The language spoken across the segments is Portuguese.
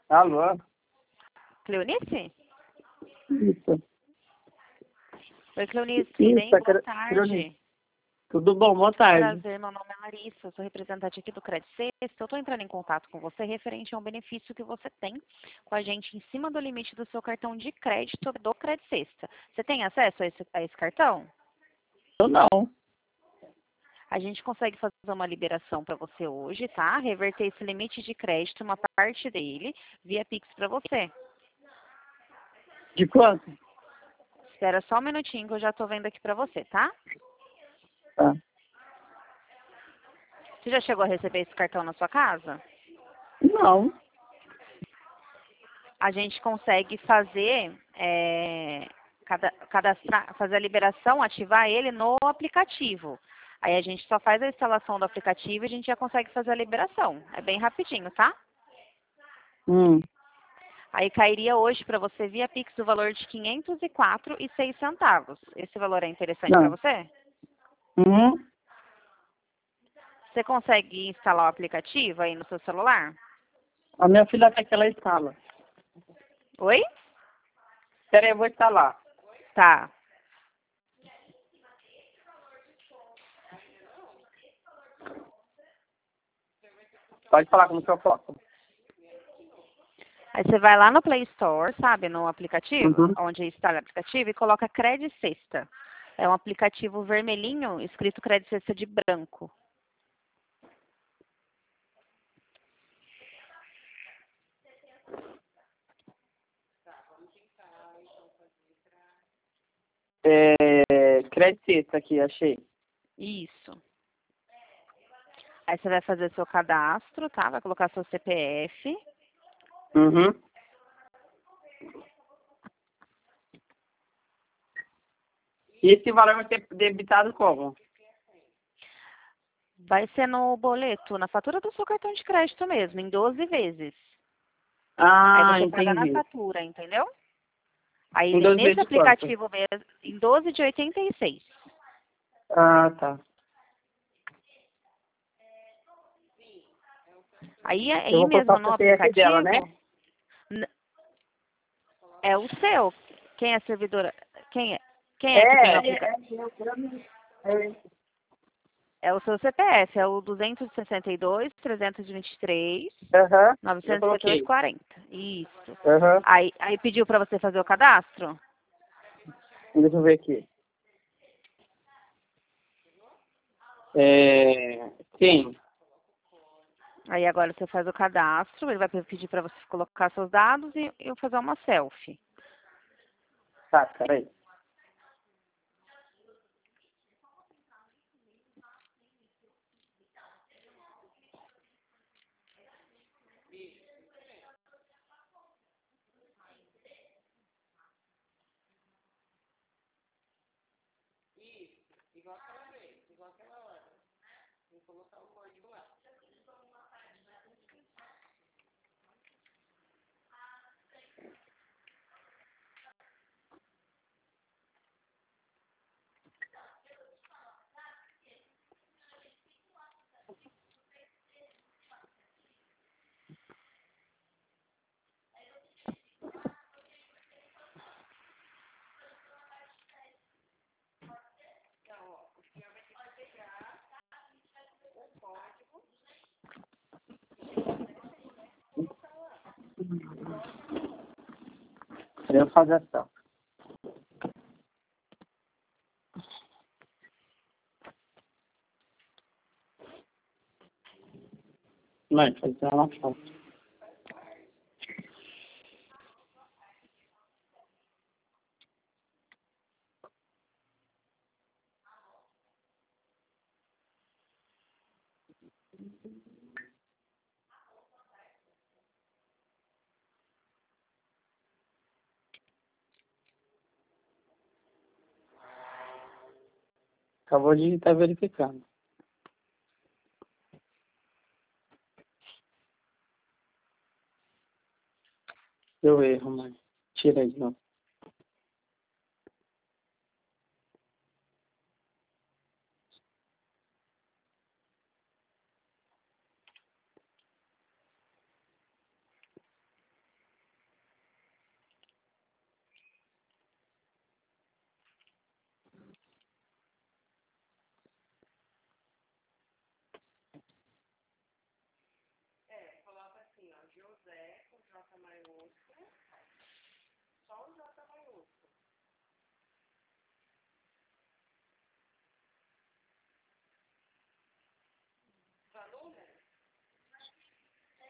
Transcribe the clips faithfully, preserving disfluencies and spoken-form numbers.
Alô? Cleonice? Isso. Oi, Cleonice, tudo bem? Isso, Boa Cre- Cleonice. tarde. Tudo bom? Boa tarde. Prazer, meu nome é Larissa, eu sou representante aqui do Credit Sexta. Eu estou entrando em contato com você referente a um benefício que você tem com a gente em cima do limite do seu cartão de crédito do Credit Sexta. Você tem acesso a esse, a esse cartão? Eu não. A gente consegue fazer uma liberação para você hoje, tá? Reverter esse limite de crédito, uma parte dele, via Pix para você. De quanto? Espera só um minutinho que eu já estou vendo aqui para você, tá? Tá. Você já chegou a receber esse cartão na sua casa? Não. A gente consegue fazer, é, cada- cadastrar, fazer a liberação, ativar ele no aplicativo. Aí a gente só faz a instalação do aplicativo e a gente já consegue fazer a liberação. É bem rapidinho, tá? Hum. Aí cairia hoje para você via Pix o valor de quinhentos e quatro reais e seis centavos. Esse valor é interessante para Não. você? Hum. Você consegue instalar o aplicativo aí no seu celular? A minha filha quer que ela instala. Oi? Espera aí, eu vou instalar. Tá. Pode falar como que eu posso. Aí você vai lá no Play Store, sabe, no aplicativo, Uhum. onde está o aplicativo, e coloca Credit Sexta. É um aplicativo vermelhinho, escrito Credit Sexta de branco. É... Crédito aqui, achei. Isso. Aí você vai fazer seu cadastro, tá? Vai colocar seu C P F. Uhum. E esse valor vai ser debitado como? Vai ser no boleto, na fatura do seu cartão de crédito mesmo, em doze vezes. Aí Ah, você paga na entendi. fatura, entendeu? Aí Em dois vezes nesse de quanto? aplicativo mesmo, em doze de oitenta e seis. Ah, tá. Aí, Eu aí vou colocar mesmo o no C P F dela, né? aplicativo, n- é o seu. Quem é servidora? Quem é? Quem é que tem o É, aplicativo? é, é. É o seu C P F, é o duzentos e sessenta e dois, trezentos e vinte e três, Aham, eu novecentos e cinquenta e oito, coloquei. quarenta. Isso. Aham, Aí, aí pediu para você fazer o cadastro? deixa eu ver aqui. É, sim, Aí agora você faz o cadastro, ele vai pedir para você colocar seus dados e eu fazer uma selfie. tá, peraí. Eu vou fazer assim. Mãe, fazer uma foto. Acabou de estar verificando. Deu erro, mãe. Tira aí de novo.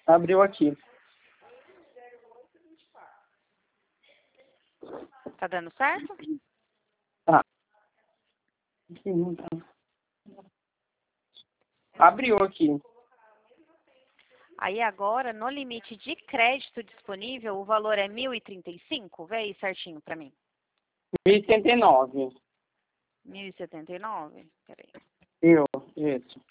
Abriu aqui. Tá dando certo? Tá. Abriu aqui. Aí agora, no limite de crédito disponível, o valor é mil e trinta e cinco? Vê aí certinho para mim. mil e setenta e nove. mil e setenta e nove? Peraí. Eu, isso.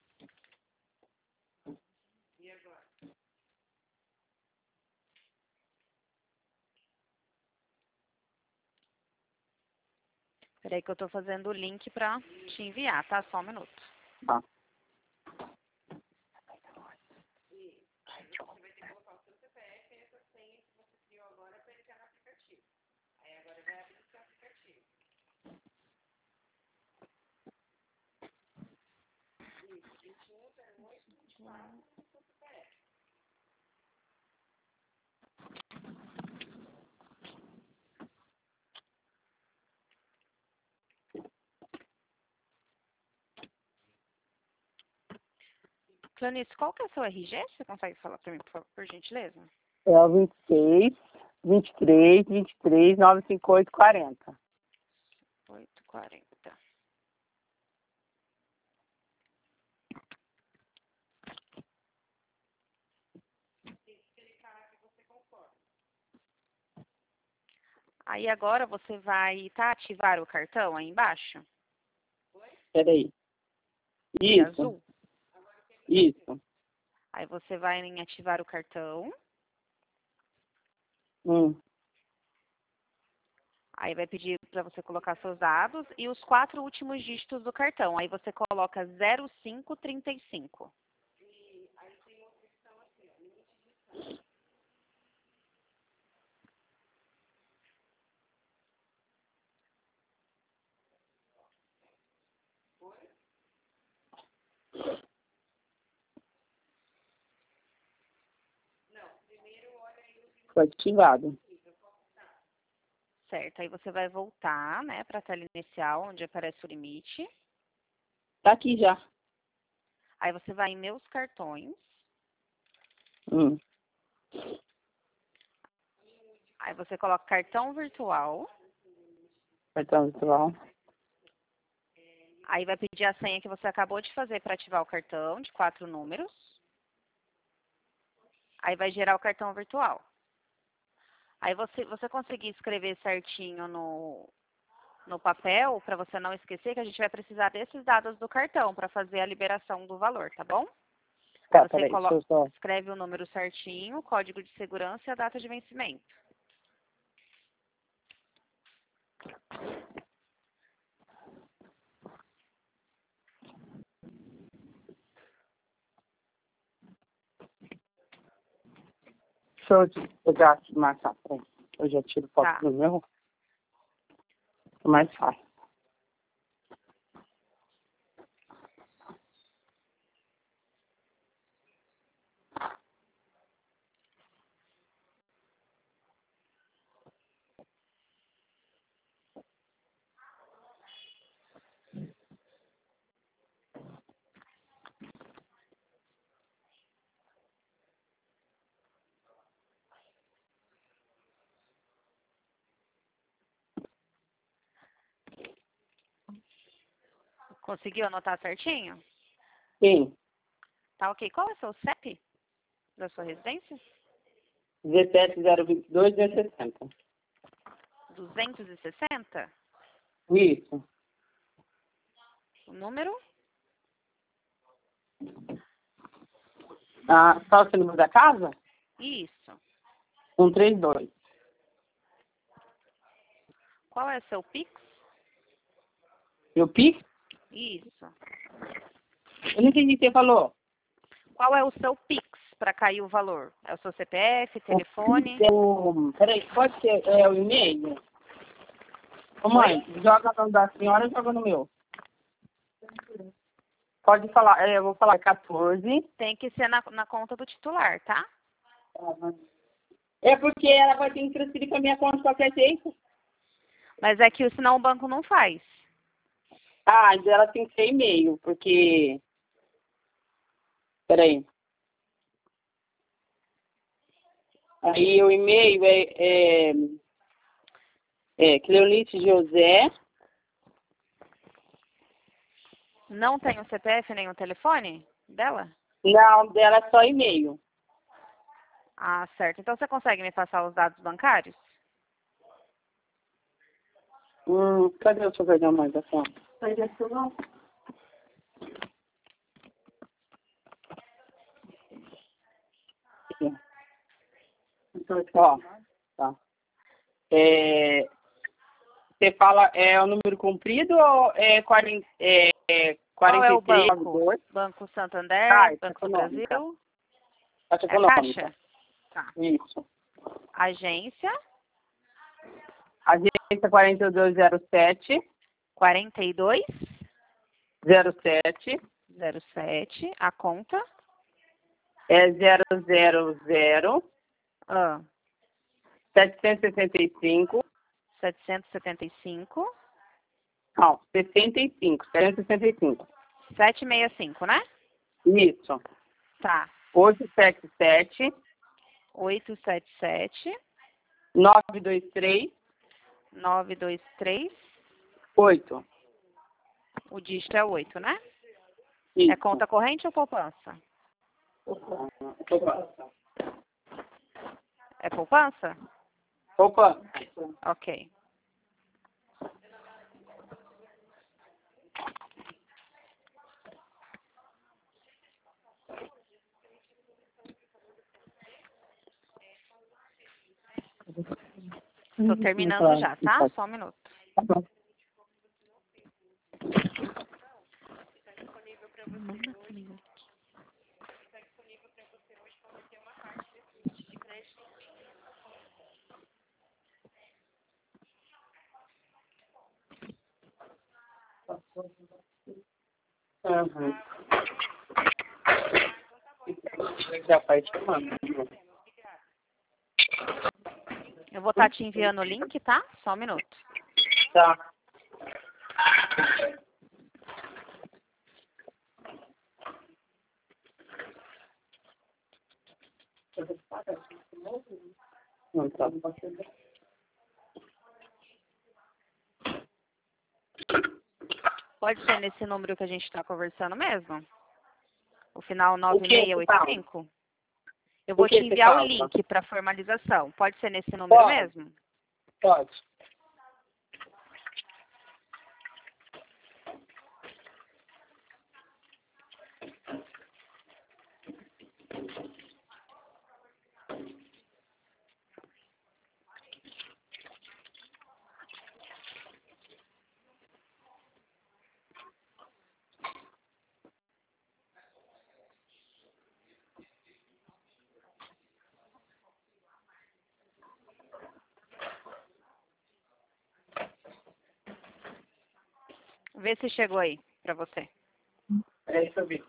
Peraí que eu tô fazendo o link para te enviar, tá? Só um minuto. Tá. Clanice, qual que é o seu R G? Você consegue falar para mim, por, por gentileza? É o vinte e seis, vinte e três, vinte e três, nove cinco oito, quarenta. oito quarenta. Aí agora você vai tá, ativar o cartão aí embaixo? Peraí. De Isso. azul. Isso. Aí você vai em ativar o cartão. Hum. Aí vai pedir para você colocar seus dados e os quatro últimos dígitos do cartão. Aí você coloca zero cinco trinta e cinco. Foi ativado. Certo, aí você vai voltar, né, para a tela inicial, onde aparece o limite. Tá aqui já. Aí você vai em meus cartões. Hum. Aí você coloca cartão virtual. Cartão virtual. Aí vai pedir a senha que você acabou de fazer para ativar o cartão, de quatro números. Aí vai gerar o cartão virtual. Aí você, você conseguir escrever certinho no, no papel, para você não esquecer, que a gente vai precisar desses dados do cartão para fazer a liberação do valor, tá bom? Tá, Você peraí, deixa coloca, eu só. escreve o número certinho, o código de segurança e a data de vencimento. Deixa eu pegar aqui e marcar. Peraí. Eu já tiro foto Tá. do meu. É mais fácil. Conseguiu anotar certinho? Sim. Tá ok. Qual é o seu C E P da sua residência? dezessete zero vinte e dois, duzentos e sessenta. duzentos e sessenta? Isso. O número? Ah, qual é o número da casa? Isso. cento e trinta e dois. Qual é o seu Pix? E o Pix? Isso. Eu não entendi o que você falou. Qual é o seu Pix para cair o valor? É o seu C P F, telefone? É o... Peraí, pode ser é, o e-mail? Ô, mãe, joga no da senhora, joga no meu. Pode falar, é, eu vou falar quatorze. Tem que ser na, na conta do titular, tá? É porque ela vai ter que transferir para minha conta de qualquer jeito. Mas é que senão o banco não faz. Ah, então ela tem que ser e-mail, porque... Peraí. Aí o e-mail é, é, é Cleonice José. Não tem o C P F nem o telefone dela? Não, dela é só e-mail. Ah, certo. Então você consegue me passar os dados bancários? Hum, cadê o seu cartão mais da conta? Não. Ó, tá. É, você fala, é o número comprido ou é, quarenta, é, é Qual é quarenta e o três, banco? dois? Banco Santander, Ah, essa Banco do econômica. Brasil? Essa É a econômica. Caixa? Tá. Isso. Agência Agência quarenta e dois zero sete, quarenta e dois zero sete, zero sete. A conta? é zero zero zero, Ah, setecentos e sessenta e cinco, setecentos e setenta e cinco. não, sessenta e cinco, setecentos e sessenta e cinco. setecentos e sessenta e cinco, né? Isso. Tá. oito sete sete, oitocentos e setenta e sete, nove dois três, novecentos e vinte e três. oito. O dígito é oito, né? Isso. É conta corrente ou poupança? Opa. É poupança? Opa. Ok. Estou terminando já, tá? Só um minuto. Tá bom. Uhum. Já faz chamando. Eu vou estar te enviando o link, tá? Só um minuto. Tá. Não, tá. Pode ser nesse número que a gente está conversando mesmo? O final O nove que seis você oito fala? cinco? Eu O vou te que você enviar o fala? link para formalização. Pode ser nesse número Pode, mesmo? pode. Vê se chegou aí para você. É isso aí.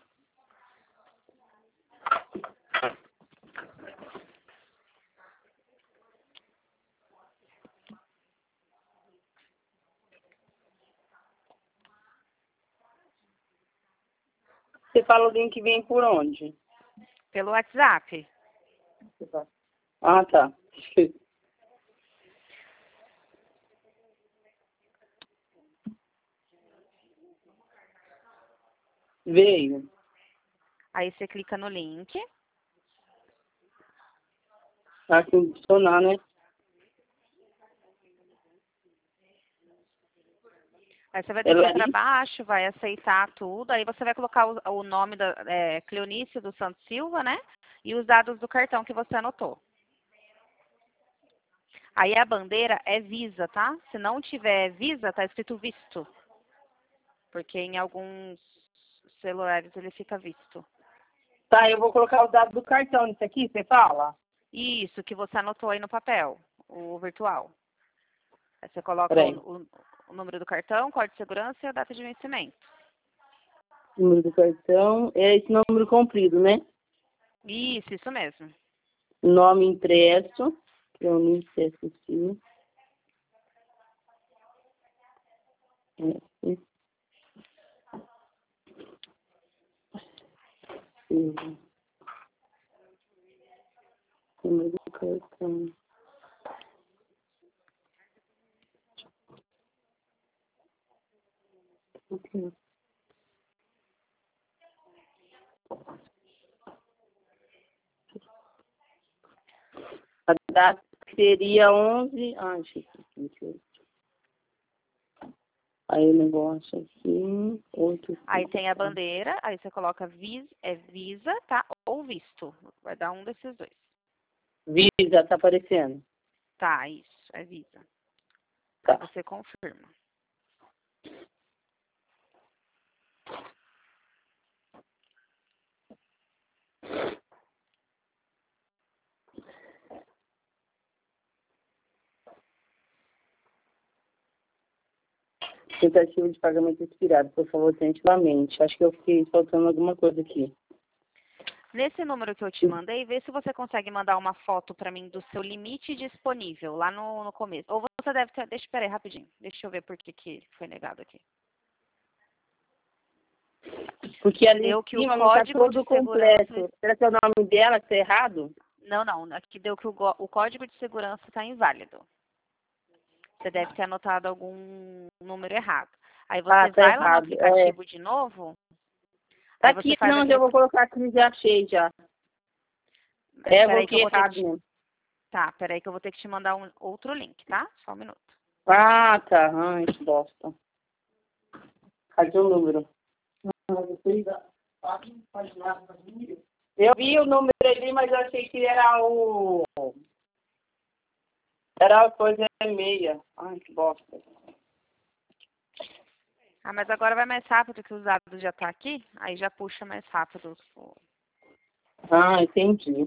Você fala o link vem por onde? Pelo WhatsApp. Ah, tá. Veio. Aí você clica no link. Aqui adicionar, né? Aí você vai Ela descer para ali? baixo, vai aceitar tudo. Aí você vai colocar o, o nome da é, Cleonice do Santos Silva, né? E os dados do cartão que você anotou. Aí a bandeira é Visa, tá? Se não tiver Visa, tá escrito visto. Porque em alguns celulares ele fica visto. Tá, eu vou colocar os dados do cartão nisso aqui, você fala? Isso que você anotou aí no papel, o virtual. Aí você coloca Peraí. o, o, o número do cartão, código de segurança e a data de vencimento. Número do cartão. É esse número comprido, né? Isso, isso mesmo. Nome impresso. Que eu não sei assistir. É, esse. Número do cartão. Ok. A data seria onze... Ah, achei aqui. Aí o negócio aqui... oito. Aí tem a bandeira, aí você coloca vis, é Visa, tá? Ou visto. Vai dar um desses dois. Visa, tá aparecendo. Tá, isso, é Visa. Tá. Aí você confirma. Tentativa de pagamento expirado, por favor, tente novamente. Acho que eu fiquei faltando alguma coisa aqui. Nesse número que eu te mandei, vê se você consegue mandar uma foto para mim do seu limite disponível, lá no, no começo. Ou você deve ter... Deixa, peraí, rapidinho. Deixa eu ver por que que foi negado aqui. Porque ali Deu em que o cima não tá código todo de completo. segurança... Será que é o nome dela que tá errado? Não, não. Aqui deu que o, go- o código de segurança está inválido. Você deve ter anotado algum número errado. Aí você Ah, tá vai lá no errado. É. aplicativo de novo. Tá Aí aqui, você faz não, aquele... já vou colocar aqui, já achei já. É, eu Peraí que eu coloquei vou ter errado que... mesmo. Tá, peraí que eu vou ter que te mandar um outro link, tá? Só um minuto. Ah, tá. Ai, que bosta. Cadê o número? Eu vi o número ali, mas eu achei que era o... Era a coisa meia. Ai, que bosta. Ah, mas agora vai mais rápido que os dados já tá aqui. Aí já puxa mais rápido. Ah, entendi.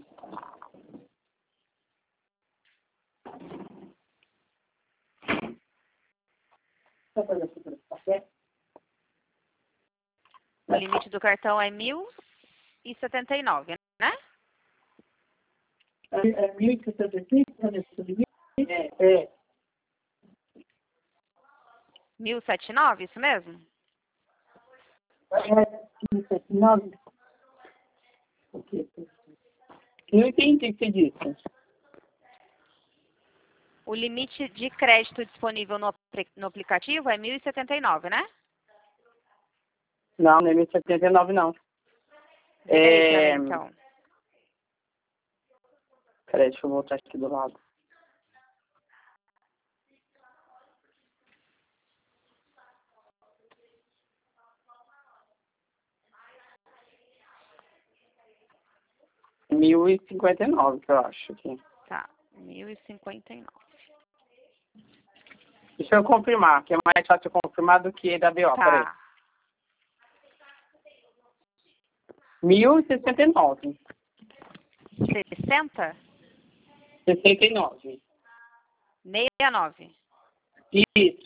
O limite do cartão é mil e setenta e nove, né? É mil e setenta e cinco? É, é. mil e setenta e nove, isso mesmo? mil e setenta e nove? Não entendi o que você disse. O limite de crédito disponível no, apli- no aplicativo é mil e setenta e nove, né? Não, não é mil e setenta e nove, não. Vê aí pra É... mim, então. Peraí, deixa eu voltar aqui do lado. Mil e cinquenta e nove, que eu acho aqui. Tá, mil e cinquenta e nove. Deixa eu confirmar, que é mais fácil confirmar do que da B O. Peraí. Tá. Mil e sessenta e nove. sessenta? Sessenta e nove. sessenta e nove. Isso.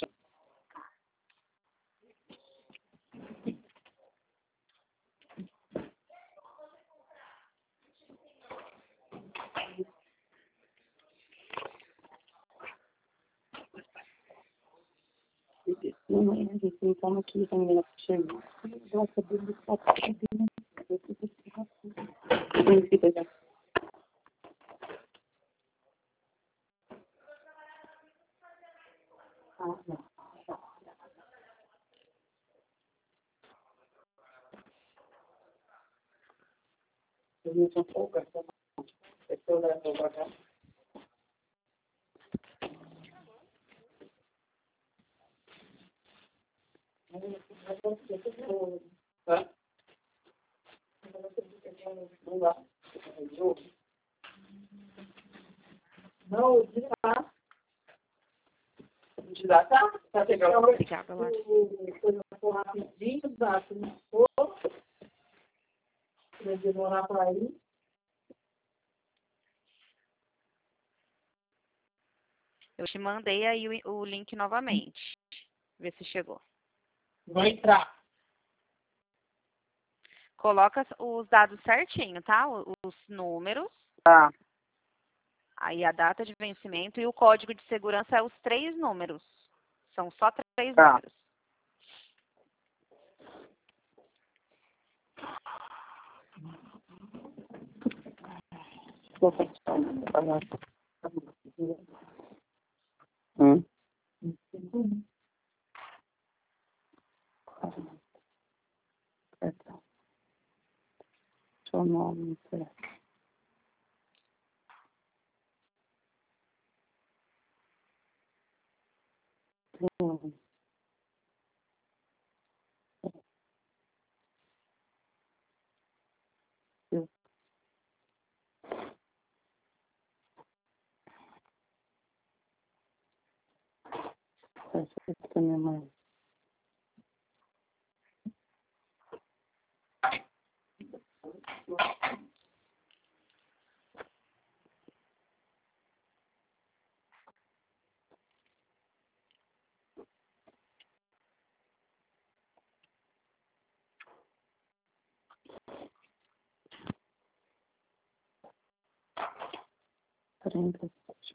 Não, é, gente, então aqui também chegou. Nossa, Deus do céu, tá chegando. Não fica já. Ah, não. Eu não sou pouca, tá? É que eu levo pra cá. Tá? Não dá. Não, de lá. De lá, tá? Tá pegando. Obrigada, Lari. Coisa for rapidinho, dá. Se não for, vai demorar pra ir. Eu te mandei aí o, o link novamente. Vê se chegou. Vai entrar. Coloca os dados certinho, tá? O- Os números, Tá. aí a data de vencimento e o código de segurança é os três números. São só três Tá. números. Hum. Seu nome, certo. Essa é minha mãe. trinta,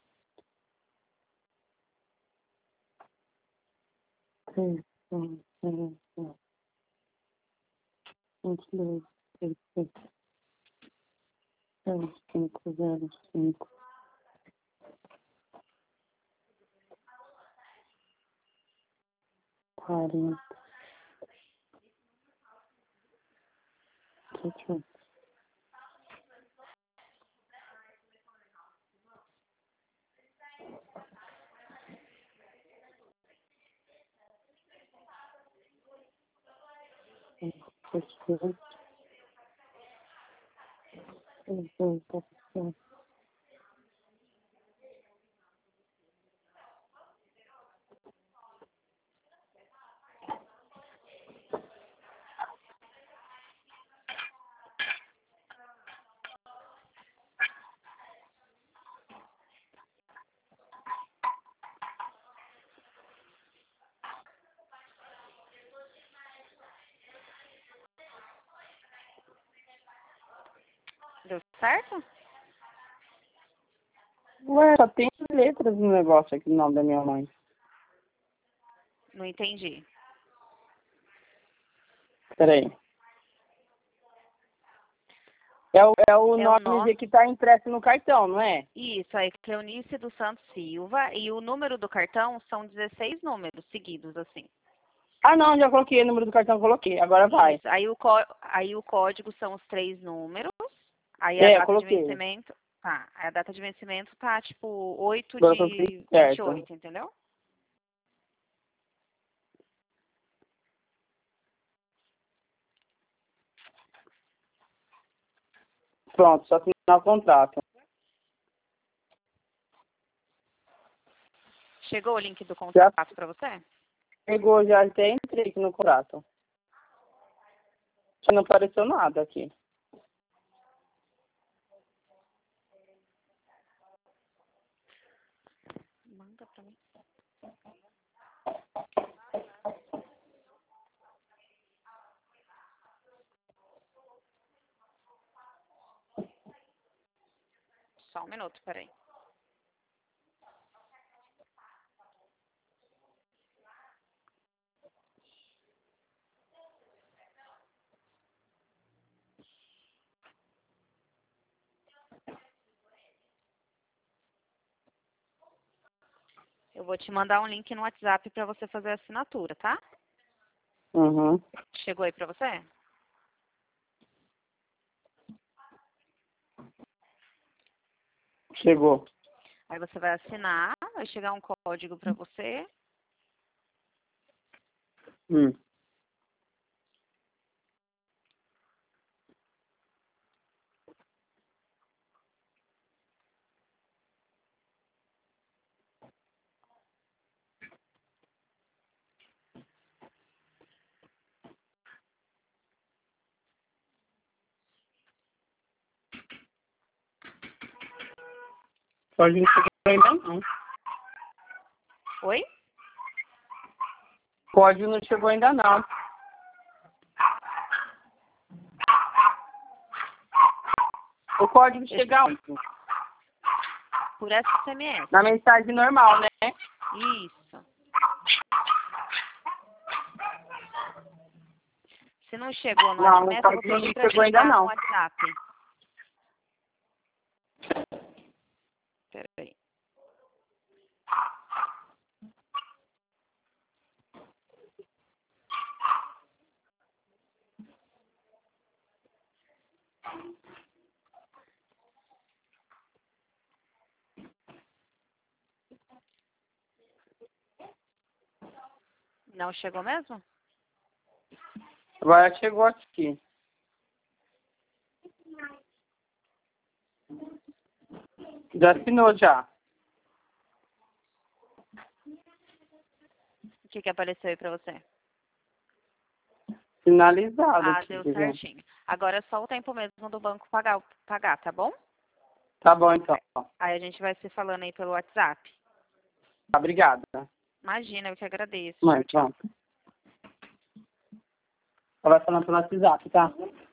três, um, um, um, vinte e dois, trinta e seis, zero, cinco, zero, cinco, quarenta, trinta e oito. Perfeito. Perfeito. Deu certo? Ué, só tem letras no negócio aqui no nome da minha mãe. Não entendi. Peraí. É o, é o É o nome nome. que está impresso no cartão, não é? Isso, é Cleonice dos Santos Silva. E o número do cartão são dezesseis números seguidos, assim. Ah, não, já coloquei o número do cartão, coloquei. Agora vai. Isso. Aí o, có- aí o código são os três números. Aí a É, eu data de coloquei. vencimento. Tá. Aí a data de vencimento tá tipo oito Agora eu de coloquei vinte e certo. oito, entendeu? Pronto, só assinar o contrato. Chegou o link do Já contrato para você? pegou, já até entrei aqui no contrato. Só não apareceu nada aqui. Manda pra mim. Só um minuto, peraí. Eu vou te mandar um link no WhatsApp para você fazer a assinatura, tá? Uhum. Chegou aí para você? Chegou. Aí você vai assinar, vai chegar um código para você. Hum. Pode não chegou ainda não. Oi? Código não chegou ainda não. O código chega onde? Por S M S. Na mensagem normal, né? Isso. Se não chegou no Não, S M S, o eu vou código pedir não para chegou ainda chegar no não. WhatsApp. Peraí. Não chegou mesmo? Agora chegou aqui. Já assinou já. O que, que apareceu aí pra você? Finalizado. Ah, aqui, deu quer ver? certinho. Agora é só o tempo mesmo do banco pagar, pagar, tá bom? Tá bom, então. Aí a gente vai se falando aí pelo WhatsApp. Tá, obrigada. Imagina, eu que agradeço. Mãe, Tchau, tchau. pronto. Ela vai falando pelo WhatsApp, tá?